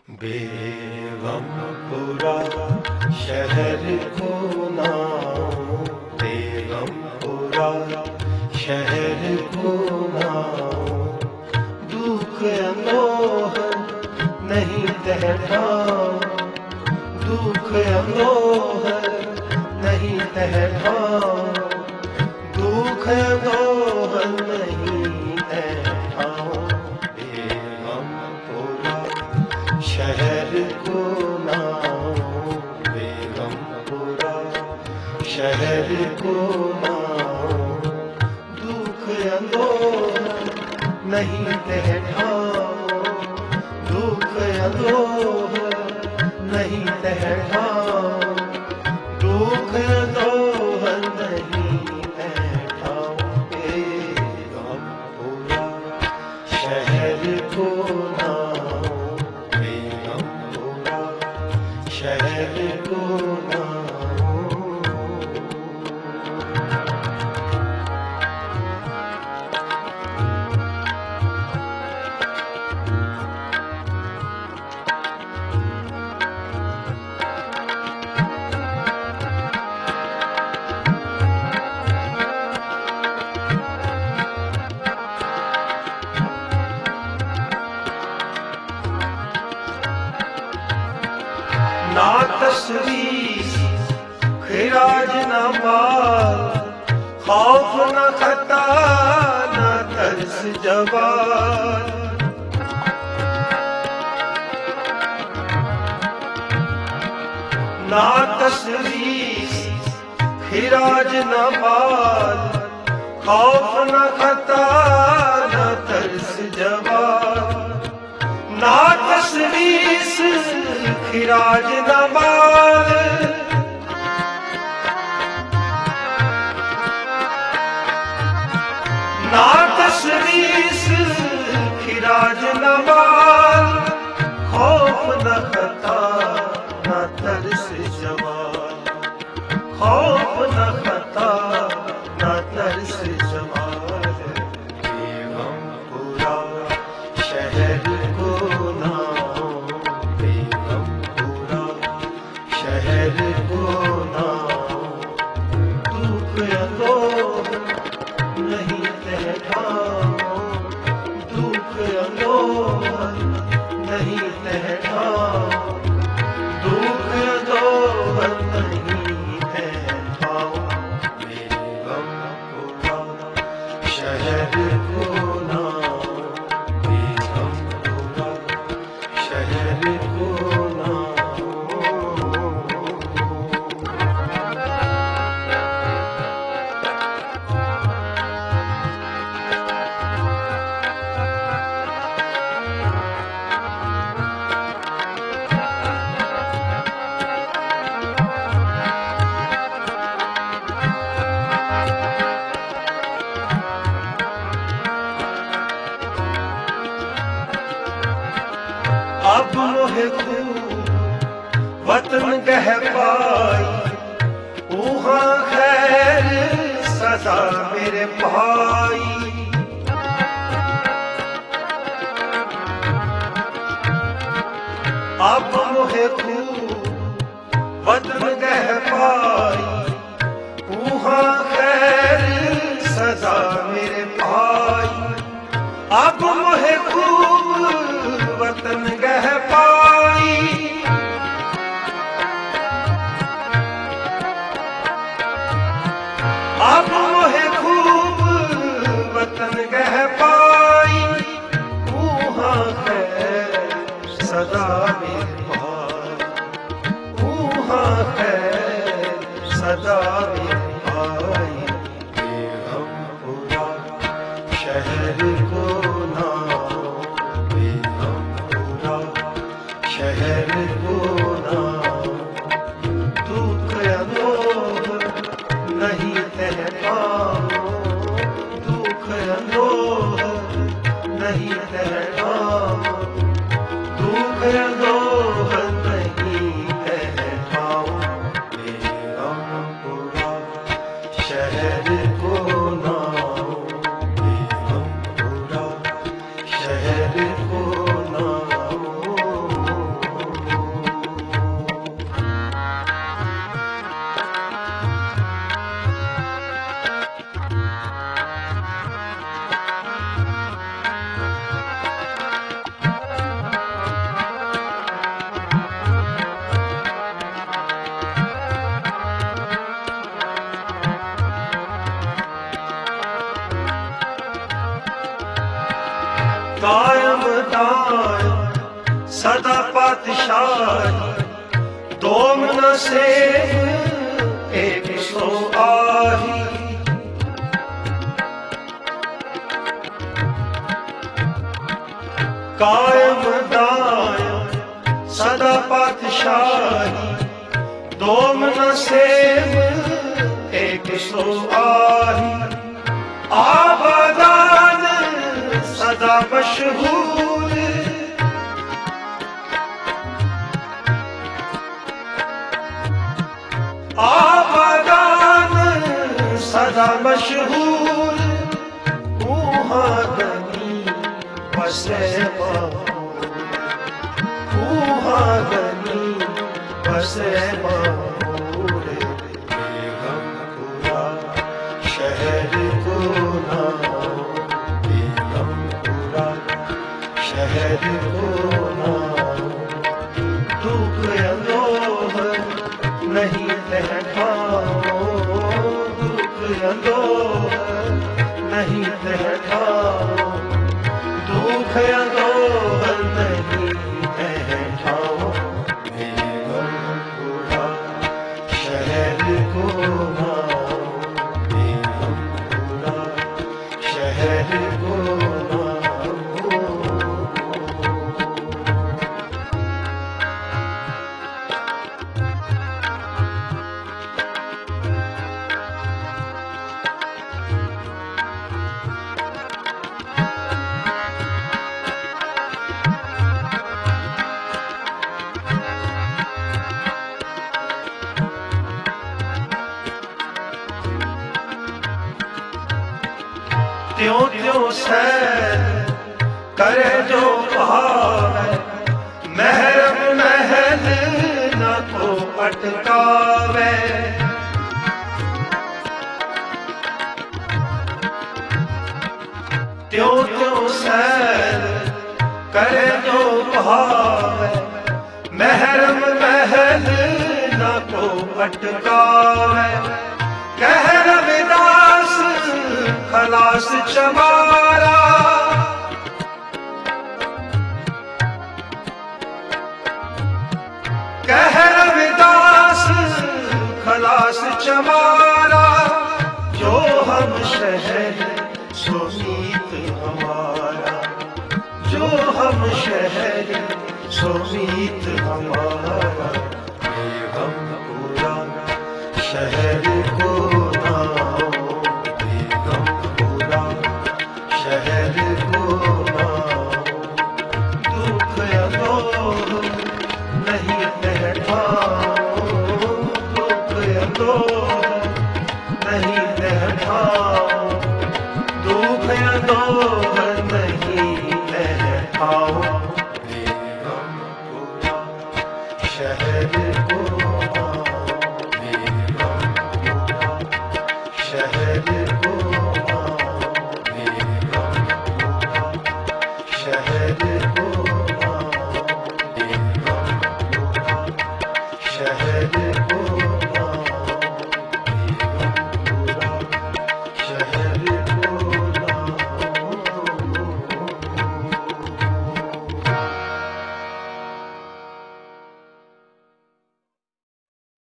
बेगमपुरा शहर को नाम, बेगमपुरा शहर को नाम। दुख अनोह नहीं दहता, दुख अनोह नहीं दहता, दुख अनोह नहीं दहता। शहर को नाम, बेगमपुरा शहर को नाम। दुख अनोह नहीं दहता, दुख अनोह नहीं दहता, दुख अनोह नहीं दहता। बेगमपुरा शहर को नाम, शहर को नाम। ना तस्वीर खिराज न माल, खौफ न खता न तरस जवाल। ना तस्वीर खिराज न माल, खौफ न खता न तरस जवाल। ना तस्वीर खिराज न माल, ना तस्वीर खिराज न माल, खौफ न खता न तरस जवाल, खौफ न खता न तरस जवाल। बेगमपुरा शहर को नाम, बेगमपुरा शहर को नाम। दुख अनोह नहीं दहता, दुख अनोह नहीं दहता, दुख अनोह नहीं दहता। बेगमपुरा शहर को नाम, बेगमपुरा शहर को नाम। अब मोहे खूब वतन कह पाई, वहाँ खैर सदा मेरे भाई। अब मोहे खूब वतन कह पाई, वहाँ खैर सदा मेरे भाई। अब मोहे खूब वतन कह पाई, अब मोहे खूब वतन कह पाई। वहाँ खैर सदा मेरे भाई, वहाँ खैर सदा मेरे भाई। बेगमपुरा शहर को नाम, बेगमपुरा शहर को नाम। दुख अनोह नहीं दहता, दुख अनोह नहीं दहता, दुख अनोह नहीं दहता। बेगमपुरा शहर को नाम, बेगमपुरा शहर को नाम। सदा पातशाही, दोम न सेव एक सो आही। कायम दायम सदा पातशाही, दोम न सेव एक सो आही। आबादान सदा मशहूर, आबादान सदा मशहूर। ऊहागनी बसे बाबूर, ऊहागनी बसे बाबूर। बेगमपुरा शहर को नाओ, बेगमपुरा शहर को नाओ। दुख अंदोह नहीं ठहराओ, दुख अंदोह नहीं ठहराओ, दुख अंदोह नहीं ठहराओ। बेगमपुरा शहर को नाओ, बेगमपुरा शहर को नाओ। त्यों त्यों सैर करे जो भावे, महरम महल न को अटकावे। त्यों त्यों सैर करे जो भावे, महरम महल न को अटकावे। कह रविदास खलास चमारा, कह रविदास खलास चमारा। जो हम शहर सो मीत हमारा, जो हम शहर सो मीत हमारा। बेगमपुरा शहर को नाओ, बेगमपुरा शहर को नाओ। दुख अंदोह नहीं ठहराओ,